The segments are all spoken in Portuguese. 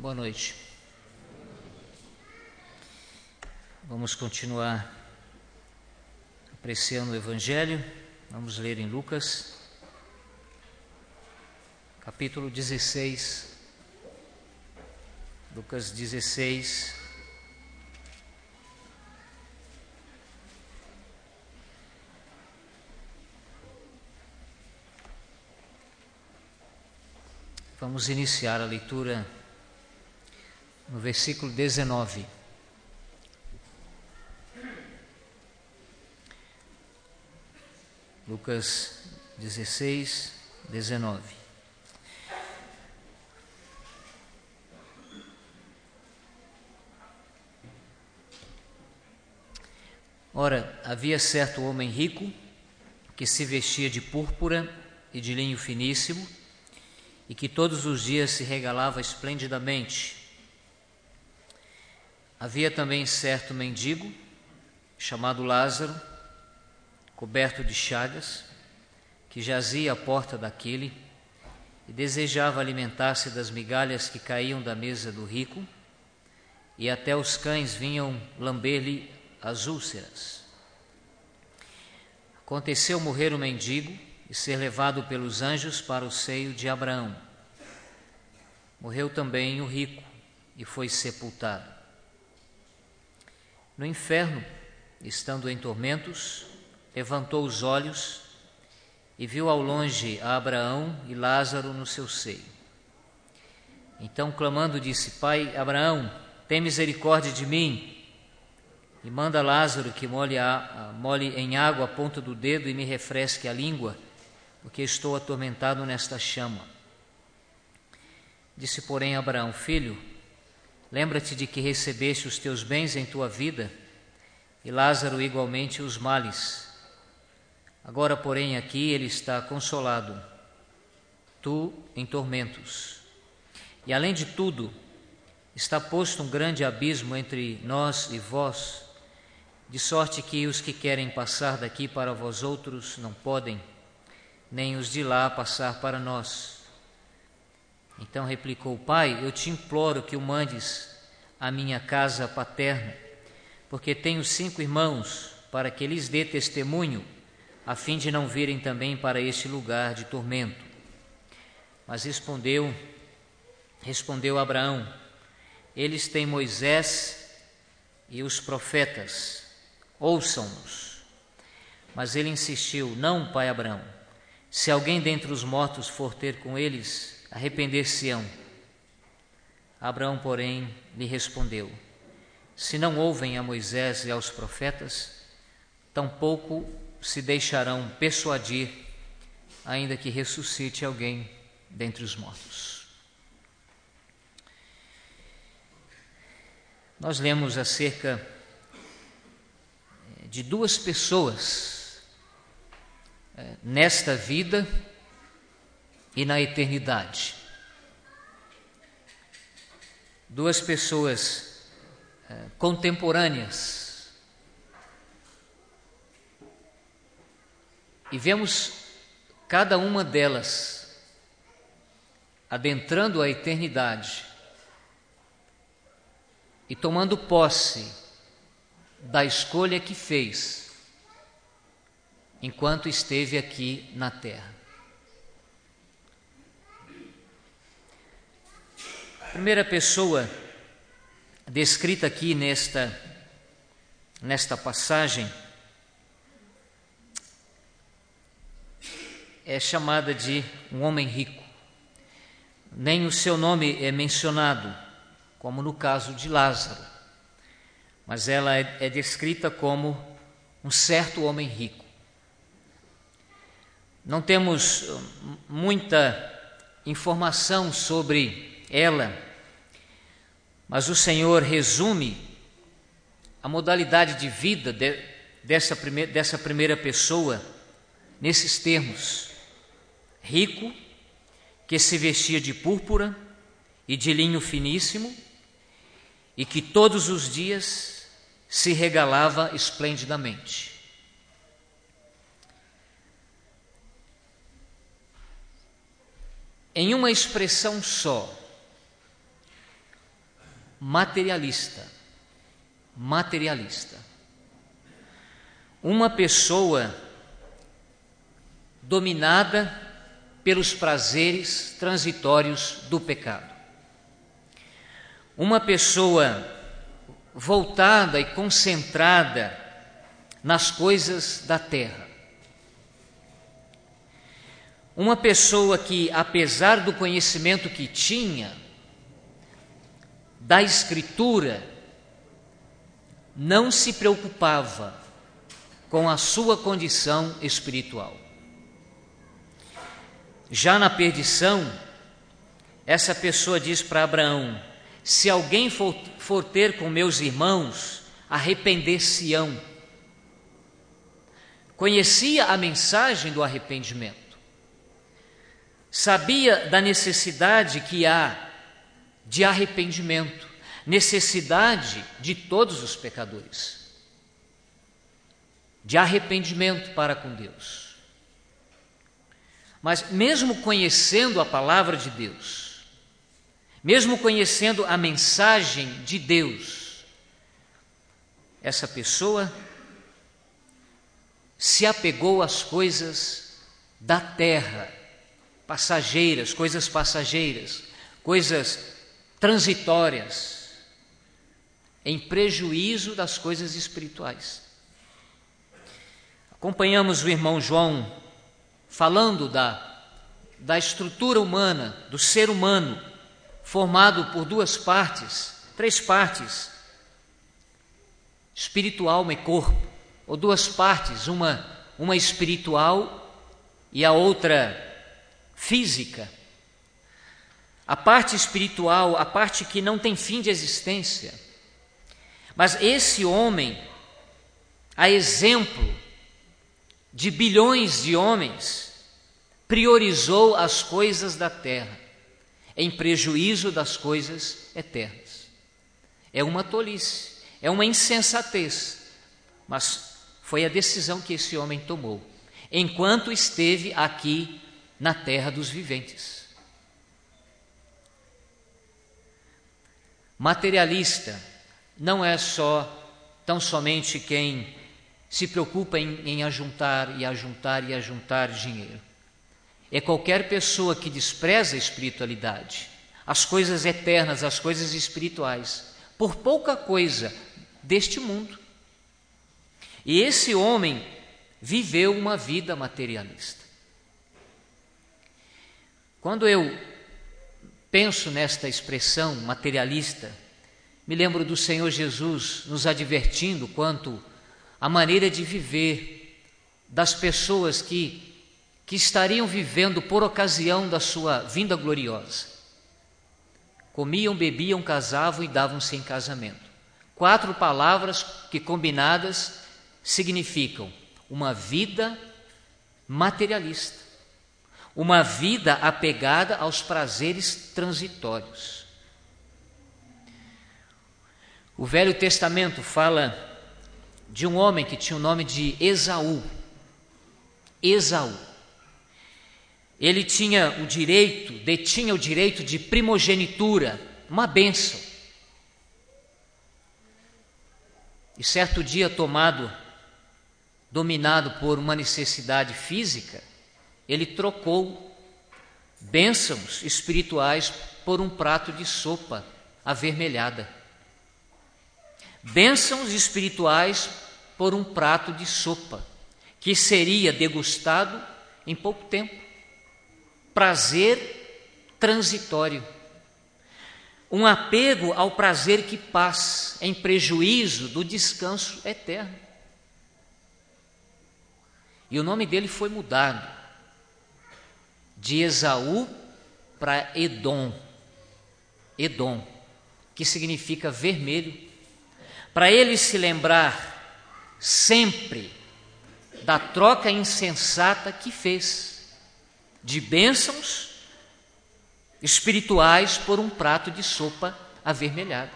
Boa noite. Vamos continuar apreciando o Evangelho. Vamos ler em Lucas, capítulo 16. Lucas 16. Vamos iniciar a leitura no versículo 19. Lucas 16, 19. Ora, havia certo homem rico que se vestia de púrpura e de linho finíssimo e que todos os dias se regalava esplendidamente. Havia também certo mendigo, chamado Lázaro, coberto de chagas, que jazia à porta daquele e desejava alimentar-se das migalhas que caíam da mesa do rico, e até os cães vinham lamber-lhe as úlceras. Aconteceu morrer o mendigo e ser levado pelos anjos para o seio de Abraão. Morreu também o rico e foi sepultado. No inferno, estando em tormentos, levantou os olhos e viu ao longe a Abraão e Lázaro no seu seio. Então, clamando, disse: Pai Abraão, tem misericórdia de mim, e manda Lázaro que molhe em água a ponta do dedo e me refresque a língua, porque estou atormentado nesta chama. Disse, porém, Abraão: Filho, lembra-te de que recebeste os teus bens em tua vida, e Lázaro igualmente os males. Agora, porém, aqui ele está consolado, tu em tormentos. E além de tudo, está posto um grande abismo entre nós e vós, de sorte que os que querem passar daqui para vós outros não podem, nem os de lá passar para nós. Então replicou: Pai, eu te imploro que o mandes à minha casa paterna, porque tenho 5 irmãos, para que lhes dê testemunho, a fim de não virem também para este lugar de tormento. Mas respondeu Abraão: eles têm Moisés e os profetas, ouçam-nos. Mas ele insistiu: não, pai Abraão, se alguém dentre os mortos for ter com eles, arrepender-se-ão. Abraão, porém, lhe respondeu: se não ouvem a Moisés e aos profetas, tampouco se deixarão persuadir, ainda que ressuscite alguém dentre os mortos. Nós lemos acerca de 2 pessoas nesta vida e na eternidade. 2 pessoas contemporâneas. E vemos cada uma delas adentrando a eternidade e tomando posse da escolha que fez enquanto esteve aqui na terra. A primeira pessoa descrita aqui nesta passagem é chamada de um homem rico. Nem o seu nome é mencionado, como no caso de Lázaro, mas ela é descrita como um certo homem rico. Não temos muita informação sobre ela, mas o Senhor resume a modalidade de vida dessa primeira pessoa nesses termos: rico, que se vestia de púrpura e de linho finíssimo, e que todos os dias se regalava esplendidamente. Em uma expressão só, materialista. Materialista. Uma pessoa dominada pelos prazeres transitórios do pecado. Uma pessoa voltada e concentrada nas coisas da terra. Uma pessoa que, apesar do conhecimento que tinha da Escritura, não se preocupava com a sua condição espiritual. Já na perdição, essa pessoa diz para Abraão: se alguém for ter com meus irmãos, arrepender-se-ão. Conhecia a mensagem do arrependimento. Sabia da necessidade que há de arrependimento, necessidade de todos os pecadores, de arrependimento para com Deus. Mas mesmo conhecendo a palavra de Deus, mesmo conhecendo a mensagem de Deus, essa pessoa se apegou às coisas da terra, passageiras, coisas transitórias, em prejuízo das coisas espirituais. Acompanhamos o irmão João falando da estrutura humana, do ser humano, formado por três partes, espírito, alma e corpo, ou duas partes, uma espiritual e a outra física. A parte espiritual, a parte que não tem fim de existência. Mas esse homem, a exemplo de bilhões de homens, priorizou as coisas da terra em prejuízo das coisas eternas. É uma tolice, é uma insensatez, mas foi a decisão que esse homem tomou enquanto esteve aqui na terra dos viventes. Materialista não é tão somente quem se preocupa em ajuntar dinheiro. É qualquer pessoa que despreza a espiritualidade, as coisas eternas, as coisas espirituais, por pouca coisa deste mundo. E esse homem viveu uma vida materialista. Quando eu penso nesta expressão materialista, me lembro do Senhor Jesus nos advertindo quanto à maneira de viver das pessoas que estariam vivendo por ocasião da sua vinda gloriosa. Comiam, bebiam, casavam e davam-se em casamento. 4 palavras que, combinadas, significam uma vida materialista, uma vida apegada aos prazeres transitórios. O Velho Testamento fala de um homem que tinha o nome de Esaú. Ele detinha o direito de primogenitura, uma bênção. E certo dia, dominado por uma necessidade física, ele trocou bênçãos espirituais por um prato de sopa avermelhada. Bênçãos espirituais por um prato de sopa, que seria degustado em pouco tempo. Prazer transitório. Um apego ao prazer que passa, em prejuízo do descanso eterno. E o nome dele foi mudado de Esaú para Edom, que significa vermelho, para ele se lembrar sempre da troca insensata que fez de bênçãos espirituais por um prato de sopa avermelhada.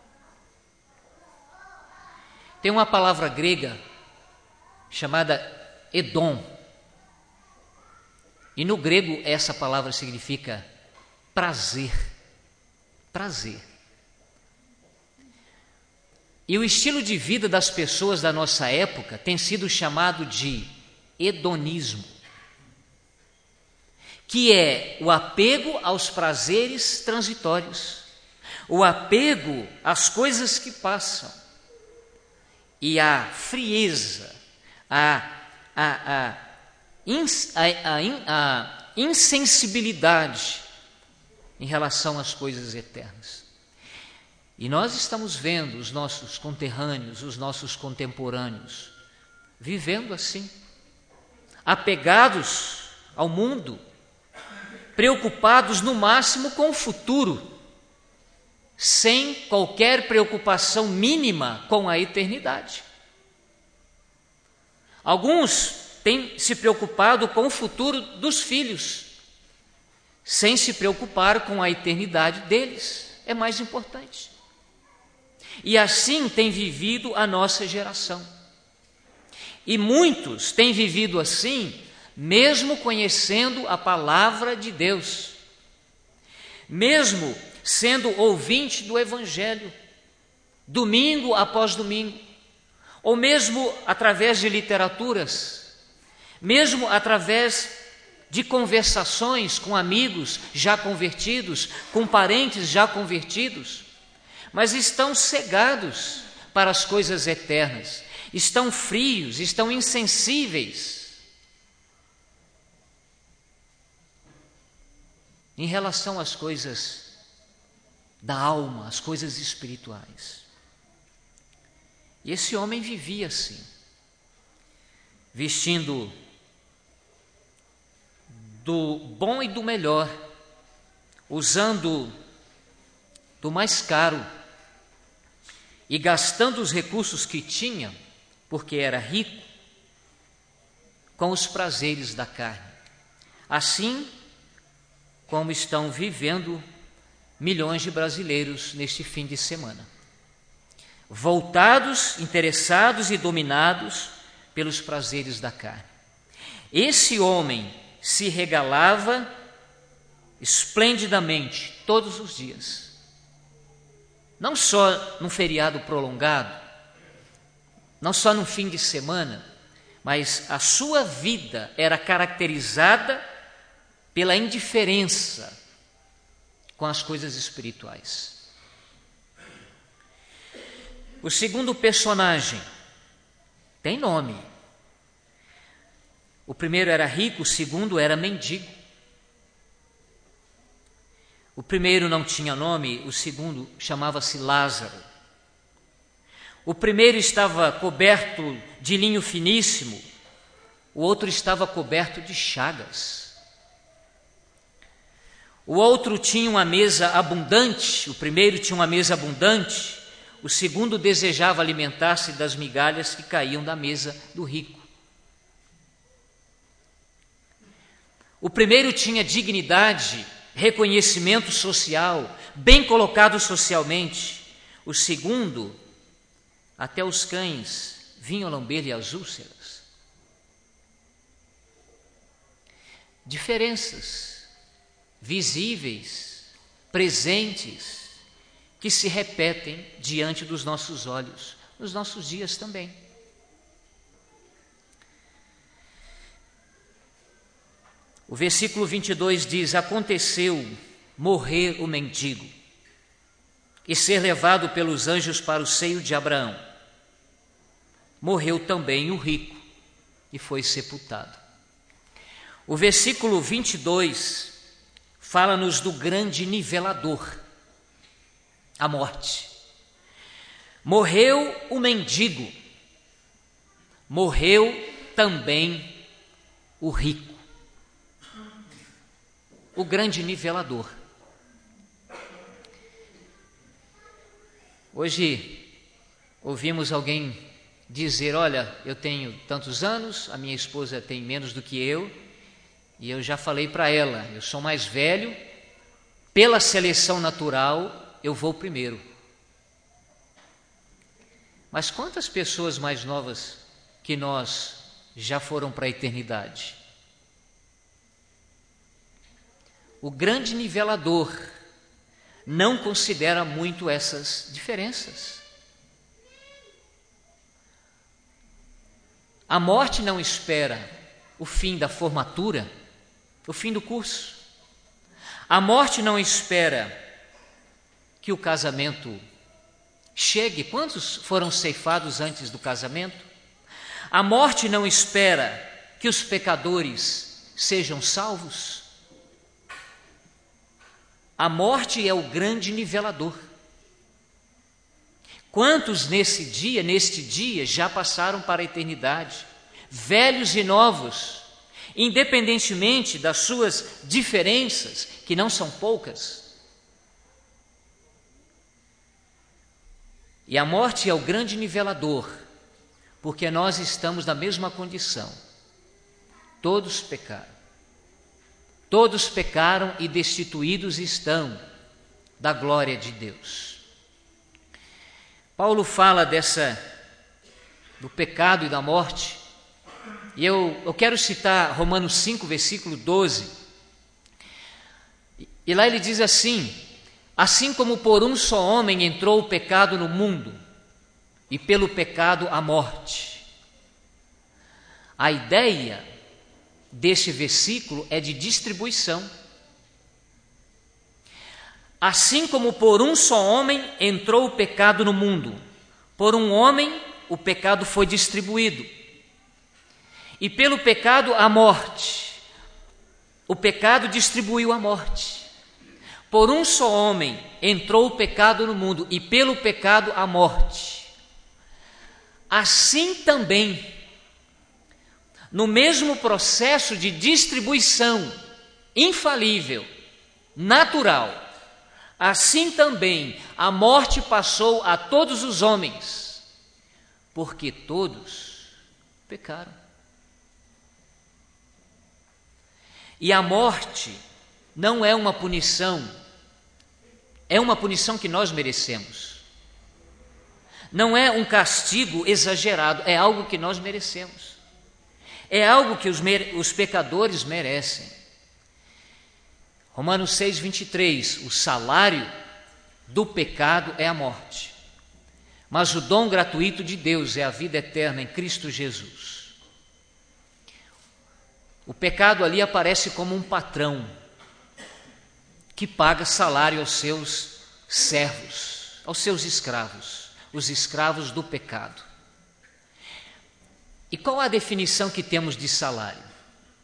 Tem uma palavra grega chamada Edom, e no grego essa palavra significa prazer. E o estilo de vida das pessoas da nossa época tem sido chamado de hedonismo, que é o apego aos prazeres transitórios, o apego às coisas que passam e a frieza, a insensibilidade em relação às coisas eternas. E nós estamos vendo os nossos conterrâneos, os nossos contemporâneos, vivendo assim, apegados ao mundo, preocupados no máximo com o futuro, sem qualquer preocupação mínima com a eternidade. Alguns têm se preocupado com o futuro dos filhos, sem se preocupar com a eternidade deles, é mais importante. E assim tem vivido a nossa geração. E muitos têm vivido assim, mesmo conhecendo a palavra de Deus, mesmo sendo ouvinte do Evangelho, domingo após domingo, ou mesmo através de literaturas, mesmo através de conversações com amigos já convertidos, com parentes já convertidos, mas estão cegados para as coisas eternas, estão frios, estão insensíveis em relação às coisas da alma, às coisas espirituais. E esse homem vivia assim, vestindo do bom e do melhor, usando do mais caro e gastando os recursos que tinha, porque era rico, com os prazeres da carne. Assim como estão vivendo milhões de brasileiros neste fim de semana, voltados, interessados e dominados pelos prazeres da carne. Esse homem se regalava esplendidamente todos os dias, não só num feriado prolongado, não só num fim de semana, mas a sua vida era caracterizada pela indiferença com as coisas espirituais. O segundo personagem tem nome. O primeiro era rico, o segundo era mendigo. O primeiro não tinha nome, o segundo chamava-se Lázaro. O primeiro estava coberto de linho finíssimo, o outro estava coberto de chagas. O outro tinha uma mesa abundante, o primeiro tinha uma mesa abundante, o segundo desejava alimentar-se das migalhas que caíam da mesa do rico. O primeiro tinha dignidade, reconhecimento social, bem colocado socialmente. O segundo, até os cães vinham lamber-lhe as úlceras. Diferenças visíveis, presentes, que se repetem diante dos nossos olhos, nos nossos dias também. O versículo 22 diz: aconteceu morrer o mendigo e ser levado pelos anjos para o seio de Abraão. Morreu também o rico e foi sepultado. O versículo 22 fala-nos do grande nivelador, a morte. Morreu o mendigo, morreu também o rico. O grande nivelador. Hoje ouvimos alguém dizer: olha, eu tenho tantos anos, a minha esposa tem menos do que eu, e eu já falei para ela, eu sou mais velho, pela seleção natural eu vou primeiro. Mas quantas pessoas mais novas que nós já foram para a eternidade? O grande nivelador não considera muito essas diferenças. A morte não espera o fim da formatura, o fim do curso. A morte não espera que o casamento chegue. Quantos foram ceifados antes do casamento? A morte não espera que os pecadores sejam salvos. A morte é o grande nivelador. Quantos neste dia, já passaram para a eternidade, velhos e novos, independentemente das suas diferenças, que não são poucas. E a morte é o grande nivelador, porque nós estamos na mesma condição. Todos pecaram. Todos pecaram e destituídos estão da glória de Deus. Paulo fala do pecado e da morte, e eu quero citar Romanos 5, versículo 12, e lá ele diz assim: assim como por um só homem entrou o pecado no mundo, e pelo pecado a morte. A ideia deste versículo é de distribuição. Assim como por um só homem entrou o pecado no mundo, por um homem o pecado foi distribuído. E pelo pecado a morte. O pecado distribuiu a morte. Por um só homem entrou o pecado no mundo, e pelo pecado a morte. Assim também, no mesmo processo de distribuição infalível, natural, assim também a morte passou a todos os homens, porque todos pecaram. E a morte não é uma punição, é uma punição que nós merecemos. Não é um castigo exagerado, é algo que nós merecemos. É algo que os pecadores merecem. Romanos 6, 23, o salário do pecado é a morte, mas o dom gratuito de Deus é a vida eterna em Cristo Jesus. O pecado ali aparece como um patrão que paga salário aos seus servos, aos seus escravos, os escravos do pecado. E qual a definição que temos de salário?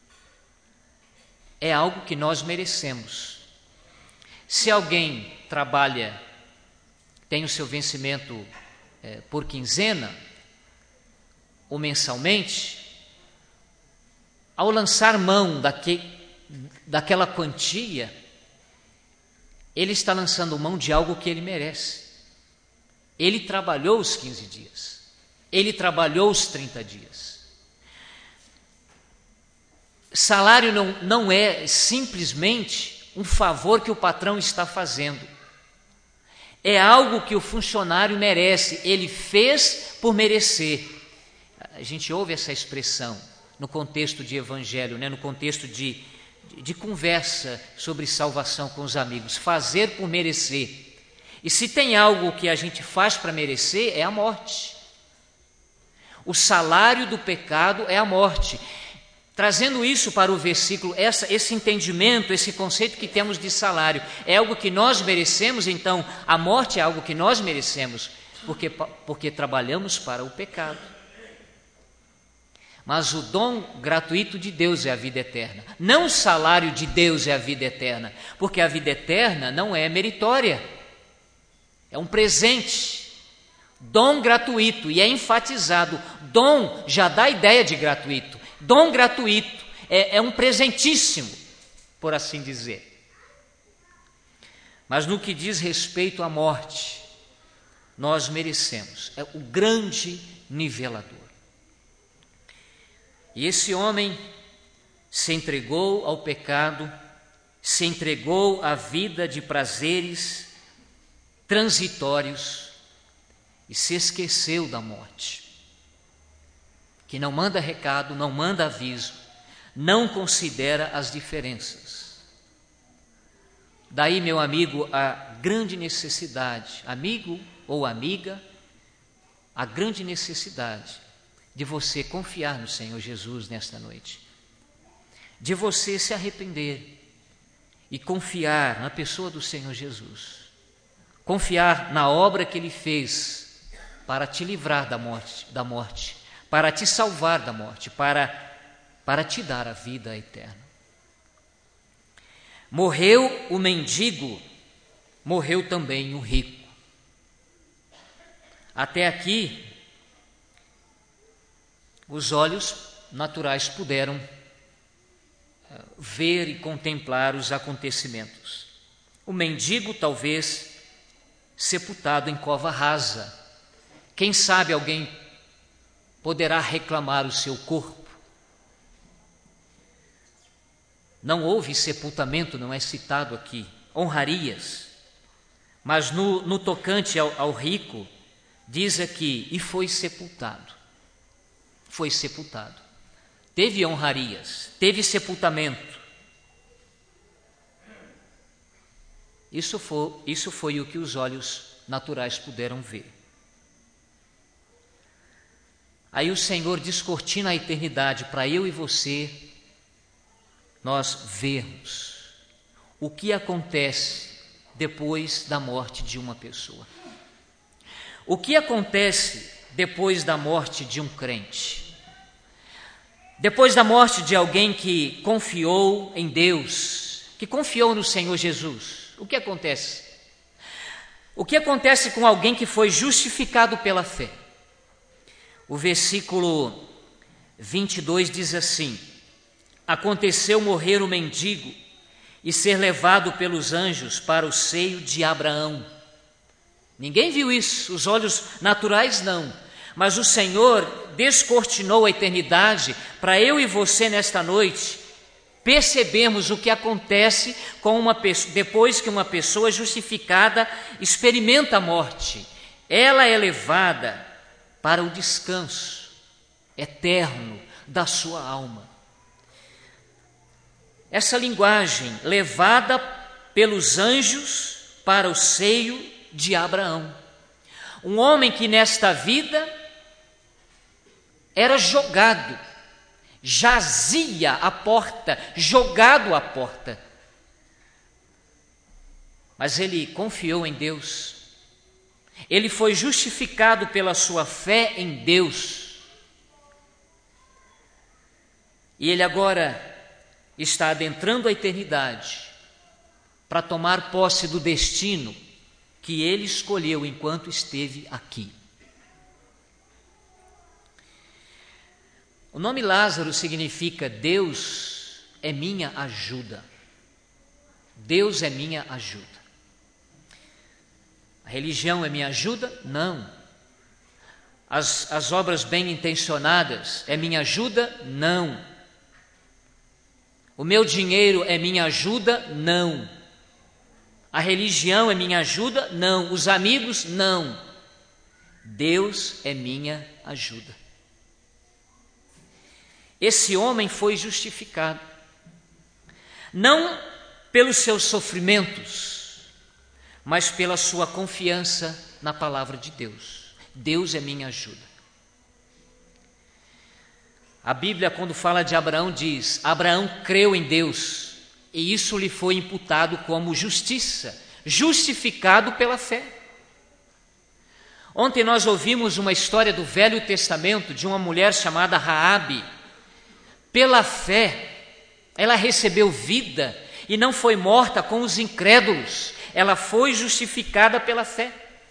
É algo que nós merecemos. Se alguém trabalha, tem o seu vencimento por quinzena ou mensalmente, ao lançar mão daquela quantia, ele está lançando mão de algo que ele merece. Ele trabalhou os 15 dias, ele trabalhou os 30 dias. Salário não é simplesmente um favor que o patrão está fazendo. É algo que o funcionário merece, ele fez por merecer. A gente ouve essa expressão no contexto de evangelho, no contexto de conversa sobre salvação com os amigos, fazer por merecer. E se tem algo que a gente faz para merecer, é a morte. O salário do pecado é a morte. Trazendo isso para o versículo, esse entendimento, esse conceito que temos de salário, é algo que nós merecemos, então a morte é algo que nós merecemos, porque trabalhamos para o pecado. Mas o dom gratuito de Deus é a vida eterna. Não o salário de Deus é a vida eterna, porque a vida eterna não é meritória, é um presente, dom gratuito, e é enfatizado, dom já dá a ideia de gratuito. Dom gratuito, é um presentíssimo, por assim dizer. Mas no que diz respeito à morte, nós merecemos, é o grande nivelador. E esse homem se entregou ao pecado, se entregou à vida de prazeres transitórios e se esqueceu da morte, que não manda recado, não manda aviso, não considera as diferenças. Daí, meu amigo, a grande necessidade, amigo ou amiga, a grande necessidade de você confiar no Senhor Jesus nesta noite, de você se arrepender e confiar na pessoa do Senhor Jesus, confiar na obra que Ele fez para te livrar da morte, para te salvar da morte, para te dar a vida eterna. Morreu o mendigo, morreu também o rico. Até aqui, os olhos naturais puderam ver e contemplar os acontecimentos. O mendigo, talvez, sepultado em cova rasa. Quem sabe alguém poderá reclamar o seu corpo. Não houve sepultamento, não é citado aqui, honrarias. Mas no tocante ao rico, diz aqui, e foi sepultado. Foi sepultado. Teve honrarias, teve sepultamento. Isso foi o que os olhos naturais puderam ver. Aí o Senhor descortina a eternidade para eu e você, nós vermos o que acontece depois da morte de uma pessoa. O que acontece depois da morte de um crente? Depois da morte de alguém que confiou em Deus, que confiou no Senhor Jesus, o que acontece? O que acontece com alguém que foi justificado pela fé? O versículo 22 diz assim: aconteceu morrer o mendigo e ser levado pelos anjos para o seio de Abraão. Ninguém viu isso, os olhos naturais não, mas o Senhor descortinou a eternidade para eu e você nesta noite percebermos o que acontece com uma pessoa, depois que uma pessoa justificada experimenta a morte. Ela é levada para o descanso eterno da sua alma. Essa linguagem, levada pelos anjos para o seio de Abraão. Um homem que nesta vida era jogado, jazia à porta, jogado à porta. Mas ele confiou em Deus. Ele foi justificado pela sua fé em Deus. E ele agora está adentrando a eternidade para tomar posse do destino que ele escolheu enquanto esteve aqui. O nome Lázaro significa Deus é minha ajuda. Deus é minha ajuda. A religião é minha ajuda? Não. As obras bem intencionadas é minha ajuda? Não. O meu dinheiro é minha ajuda? Não. A religião é minha ajuda? Não. Os amigos? Não. Deus é minha ajuda. Esse homem foi justificado, não pelos seus sofrimentos, mas pela sua confiança na palavra de Deus. Deus é minha ajuda. A Bíblia, quando fala de Abraão, diz: Abraão creu em Deus, e isso lhe foi imputado como justiça, justificado pela fé. Ontem nós ouvimos uma história do Velho Testamento de uma mulher chamada Raabe. Pela fé, ela recebeu vida e não foi morta com os incrédulos. Ela foi justificada pela fé.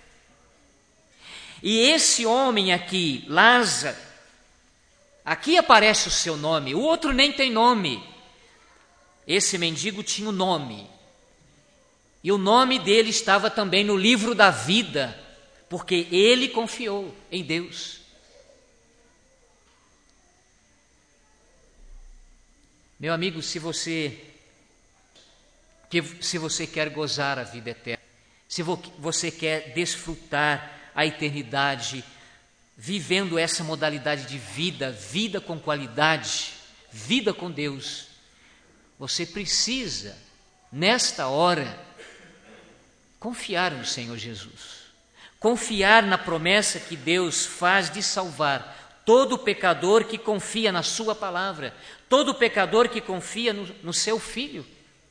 E esse homem aqui, Lázaro, aqui aparece o seu nome, o outro nem tem nome. Esse mendigo tinha um nome. E o nome dele estava também no livro da vida, porque ele confiou em Deus. Meu amigo, se você quer gozar a vida eterna, se você quer desfrutar a eternidade, vivendo essa modalidade de vida, vida com qualidade, vida com Deus, você precisa, nesta hora, confiar no Senhor Jesus, confiar na promessa que Deus faz de salvar todo pecador que confia na sua palavra, todo pecador que confia no seu Filho.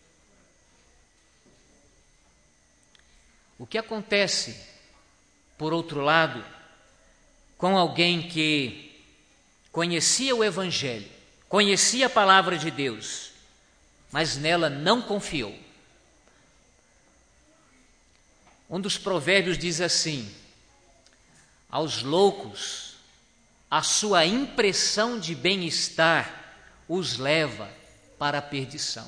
O que acontece, por outro lado, com alguém que conhecia o Evangelho, conhecia a palavra de Deus, mas nela não confiou? Um dos provérbios diz assim: aos loucos, a sua impressão de bem-estar os leva para a perdição.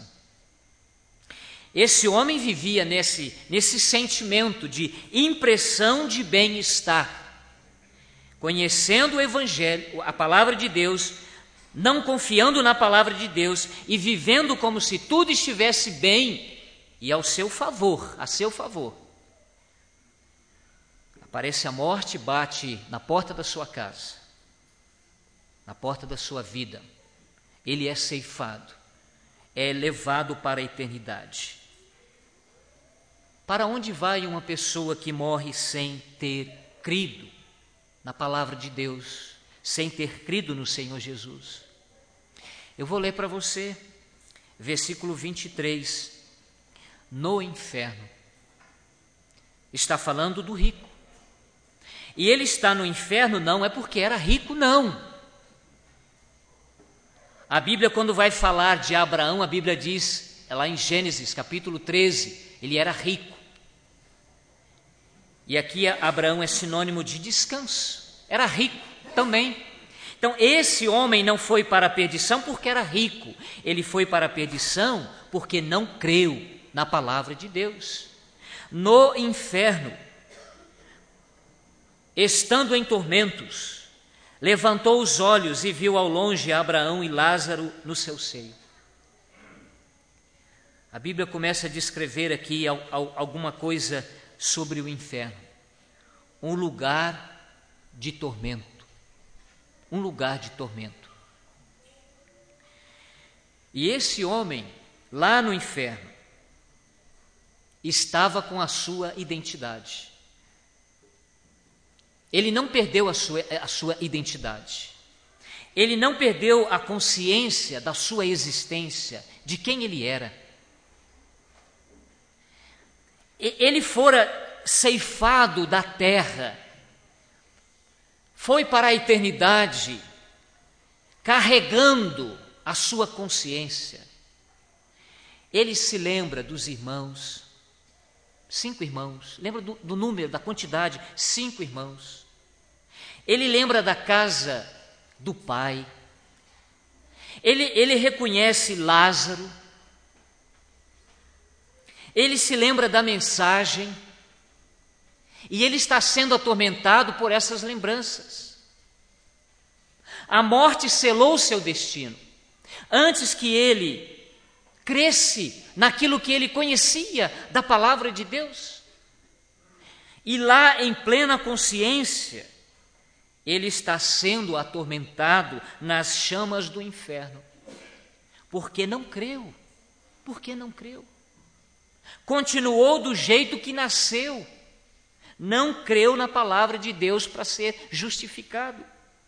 Esse homem vivia nesse sentimento de impressão de bem-estar, conhecendo o Evangelho, a palavra de Deus, não confiando na palavra de Deus e vivendo como se tudo estivesse bem e ao seu favor, a seu favor. Aparece a morte e bate na porta da sua casa, na porta da sua vida. Ele é ceifado, é levado para a eternidade. Para onde vai uma pessoa que morre sem ter crido na palavra de Deus, sem ter crido no Senhor Jesus? Eu vou ler para você, versículo 23. No inferno. Está falando do rico. E ele está no inferno não é porque era rico, não. A Bíblia, quando vai falar de Abraão, a Bíblia diz, lá em Gênesis, capítulo 13, ele era rico. E aqui Abraão é sinônimo de descanso. Era rico também. Então, esse homem não foi para a perdição porque era rico. Ele foi para a perdição porque não creu na palavra de Deus. No inferno, estando em tormentos, levantou os olhos e viu ao longe Abraão e Lázaro no seu seio. A Bíblia começa a descrever aqui alguma coisa sobre o inferno. Um lugar de tormento. Um lugar de tormento. E esse homem, lá no inferno, estava com a sua identidade. Ele não perdeu a sua identidade. Ele não perdeu a consciência da sua existência, de quem ele era. Ele fora ceifado da terra, foi para a eternidade, carregando a sua consciência. Ele se lembra dos irmãos, 5 irmãos, lembra do número, da quantidade, 5 irmãos. Ele lembra da casa do pai. Ele reconhece Lázaro. Ele se lembra da mensagem. E ele está sendo atormentado por essas lembranças. A morte selou o seu destino. Antes que ele cresce naquilo que ele conhecia da palavra de Deus. E lá, em plena consciência, ele está sendo atormentado nas chamas do inferno. Porque não creu. Porque não creu. Continuou do jeito que nasceu. Não creu na palavra de Deus para ser justificado.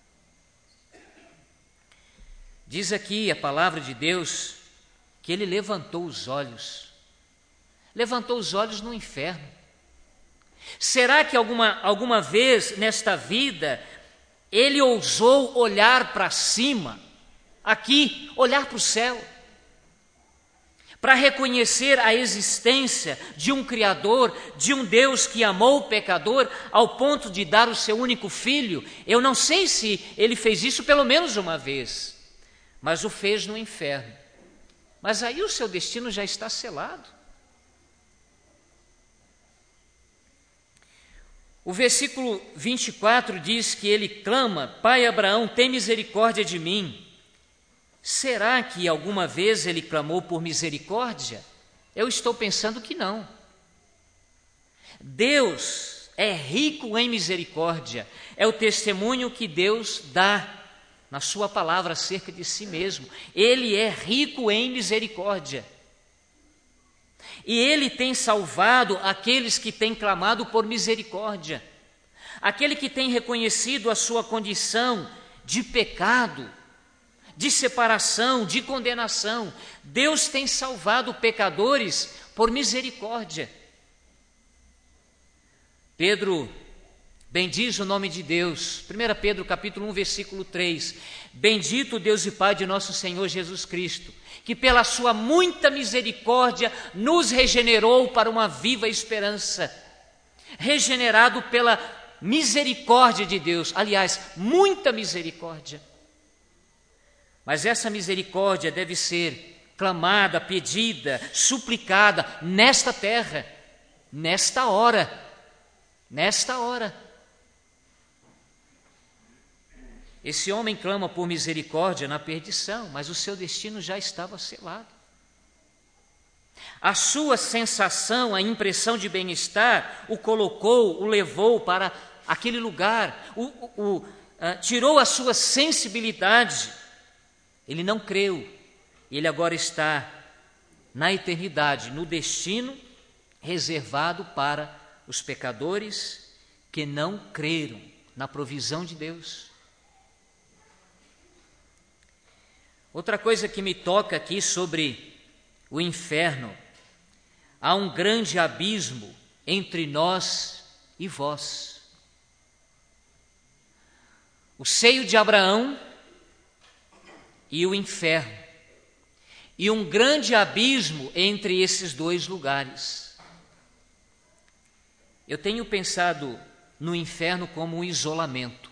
Diz aqui a palavra de Deus que ele levantou os olhos no inferno. Será que alguma vez nesta vida ele ousou olhar para cima, aqui, olhar para o céu, para reconhecer a existência de um Criador, de um Deus que amou o pecador ao ponto de dar o seu único filho? Eu não sei se ele fez isso pelo menos uma vez, mas o fez no inferno. Mas aí o seu destino já está selado. O versículo 24 diz que ele clama: Pai Abraão, tem misericórdia de mim. Será que alguma vez ele clamou por misericórdia? Eu estou pensando que não. Deus é rico em misericórdia. É o testemunho que Deus dá na sua palavra acerca de si mesmo. Ele é rico em misericórdia. E ele tem salvado aqueles que têm clamado por misericórdia. Aquele que tem reconhecido a sua condição de pecado, de separação, de condenação. Deus tem salvado pecadores por misericórdia. Pedro bendiz o nome de Deus. 1 Pedro capítulo 1, versículo 3. Bendito o Deus e Pai de nosso Senhor Jesus Cristo, que pela sua muita misericórdia nos regenerou para uma viva esperança. Regenerado pela misericórdia de Deus, aliás, muita misericórdia. Mas essa misericórdia deve ser clamada, pedida, suplicada nesta terra, nesta hora. Esse homem clama por misericórdia na perdição, mas o seu destino já estava selado. A sua sensação, a impressão de bem-estar o levou para aquele lugar, tirou a sua sensibilidade. Ele não creu, ele agora está na eternidade, no destino reservado para os pecadores que não creram na provisão de Deus. Outra coisa que me toca aqui sobre o inferno: há um grande abismo entre nós e vós. O seio de Abraão e o inferno, e um grande abismo entre esses dois lugares. Eu tenho pensado no inferno como um isolamento.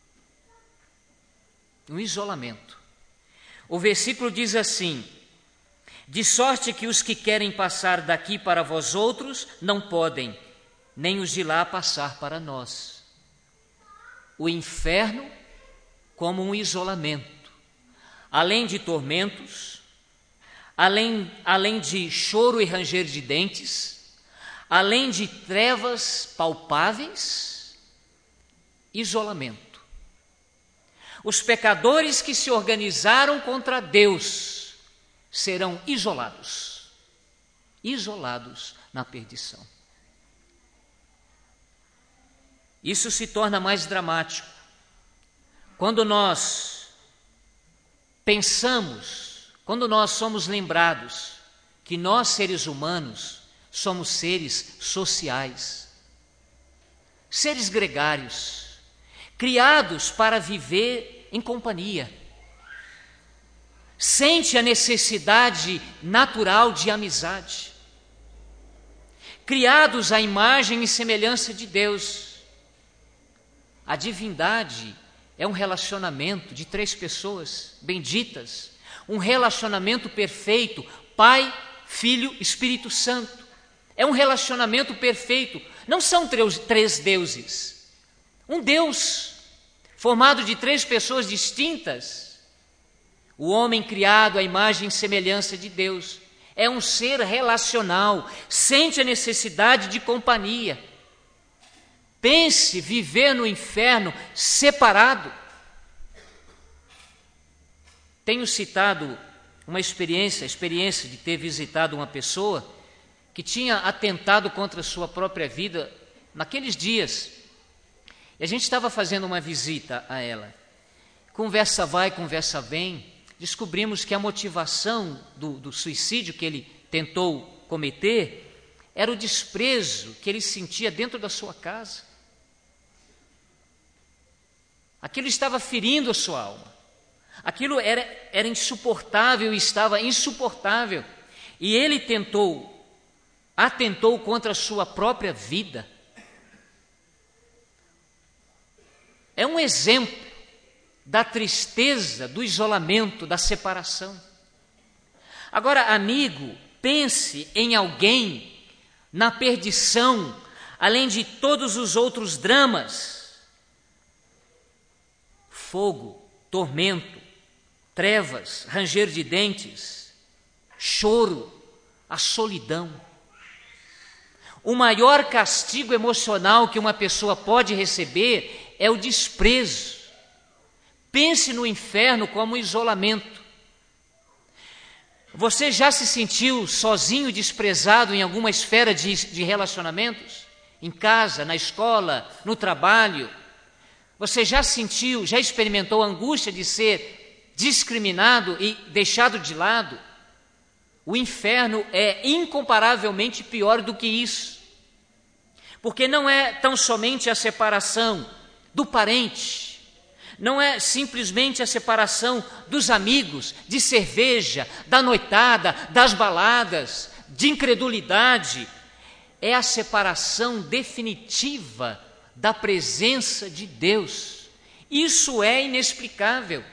Um isolamento. O versículo diz assim: de sorte que os que querem passar daqui para vós outros não podem, nem os de lá passar para nós. O inferno como um isolamento. Além de tormentos, além de choro e ranger de dentes, além de trevas palpáveis, isolamento. Os pecadores que se organizaram contra Deus serão isolados na perdição. Isso se torna mais dramático quando nós pensamos, quando nós somos lembrados que nós, seres humanos, somos seres sociais, seres gregários, criados para viver em companhia. Sente a necessidade natural de amizade. Criados à imagem e semelhança de Deus. A divindade é um relacionamento de 3 pessoas benditas, um relacionamento perfeito, Pai, Filho, Espírito Santo. É um relacionamento perfeito. Não são 3 deuses. Um Deus formado de 3 pessoas distintas. O homem criado à imagem e semelhança de Deus é um ser relacional, sente a necessidade de companhia. Pense viver no inferno separado. Tenho citado uma experiência de ter visitado uma pessoa que tinha atentado contra a sua própria vida naqueles dias. E a gente estava fazendo uma visita a ela. Conversa vai, conversa vem. Descobrimos que a motivação do suicídio que ele tentou cometer era o desprezo que ele sentia dentro da sua casa. Aquilo estava ferindo a sua alma. Aquilo era insuportável e estava insuportável. E ele atentou contra a sua própria vida. É um exemplo da tristeza, do isolamento, da separação. Agora, amigo, pense em alguém na perdição, além de todos os outros dramas. Fogo, tormento, trevas, ranger de dentes, choro, a solidão. O maior castigo emocional que uma pessoa pode receber é o desprezo. Pense no inferno como isolamento. Você já se sentiu sozinho, desprezado em alguma esfera de relacionamentos? Em casa, na escola, no trabalho? Você já sentiu, já experimentou a angústia de ser discriminado e deixado de lado? O inferno é incomparavelmente pior do que isso. Porque não é tão somente a separação do parente, não é simplesmente a separação dos amigos, de cerveja, da noitada, das baladas, de incredulidade. É a separação definitiva da presença de Deus. Isso é inexplicável.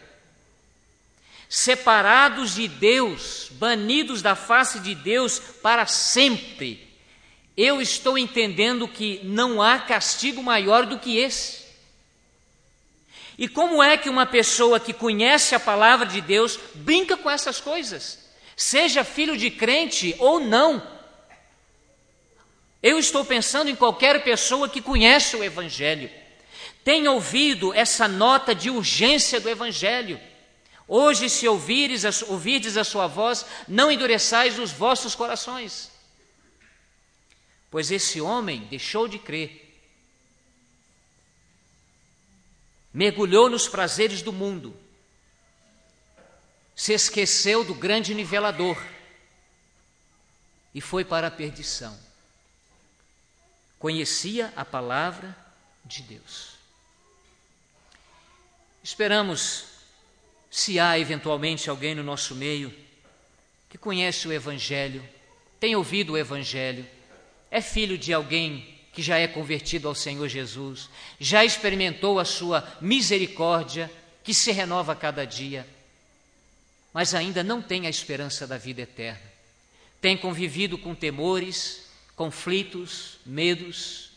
Separados de Deus, banidos da face de Deus para sempre. Eu estou entendendo que não há castigo maior do que esse. E como é que uma pessoa que conhece a palavra de Deus brinca com essas coisas? Seja filho de crente ou não. Eu estou pensando em qualquer pessoa que conhece o Evangelho. Tem ouvido essa nota de urgência do Evangelho. Hoje, se ouvirdes a sua voz, não endureçais os vossos corações. Pois esse homem deixou de crer, mergulhou nos prazeres do mundo, se esqueceu do grande nivelador e foi para a perdição. Conhecia a palavra de Deus. Esperamos, se há eventualmente alguém no nosso meio que conhece o Evangelho, tem ouvido o Evangelho, é filho de alguém que já é convertido ao Senhor Jesus, já experimentou a sua misericórdia, que se renova a cada dia, mas ainda não tem a esperança da vida eterna. Tem convivido com temores, conflitos, medos.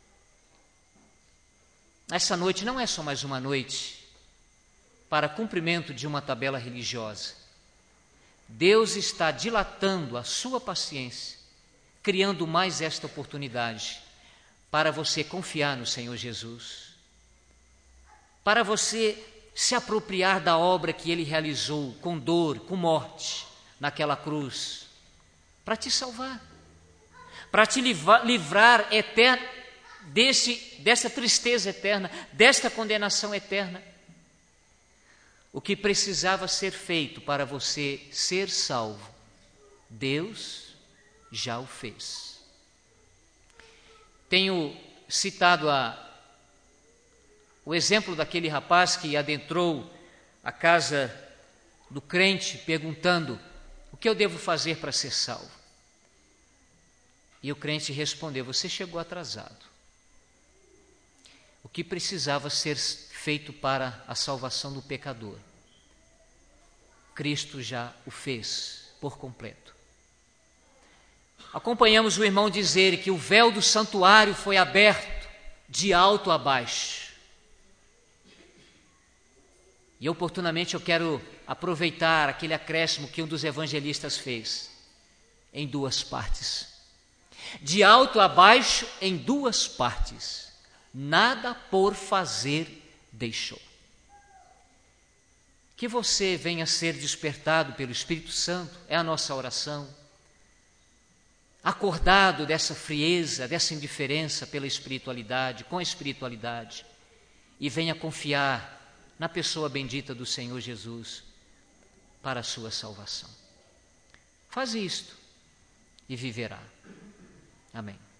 Essa noite não é só mais uma noite para cumprimento de uma tabela religiosa. Deus está dilatando a sua paciência, criando mais esta oportunidade para você confiar no Senhor Jesus, para você se apropriar da obra que Ele realizou com dor, com morte, naquela cruz, para te salvar, para te livrar dessa tristeza eterna, desta condenação eterna. O que precisava ser feito para você ser salvo, Deus já o fez. Tenho citado o exemplo daquele rapaz que adentrou a casa do crente perguntando: o que eu devo fazer para ser salvo? E o crente respondeu: você chegou atrasado. O que precisava ser feito para a salvação do pecador, Cristo já o fez por completo. Acompanhamos o irmão dizer que o véu do santuário foi aberto de alto a baixo. E oportunamente eu quero aproveitar aquele acréscimo que um dos evangelistas fez, em duas partes. De alto a baixo, em duas partes. Nada por fazer deixou. Que você venha a ser despertado pelo Espírito Santo, é a nossa oração. Acordado dessa frieza, dessa indiferença pela espiritualidade, com a espiritualidade, e venha confiar na pessoa bendita do Senhor Jesus para a sua salvação. Faz isto e viverá. Amém.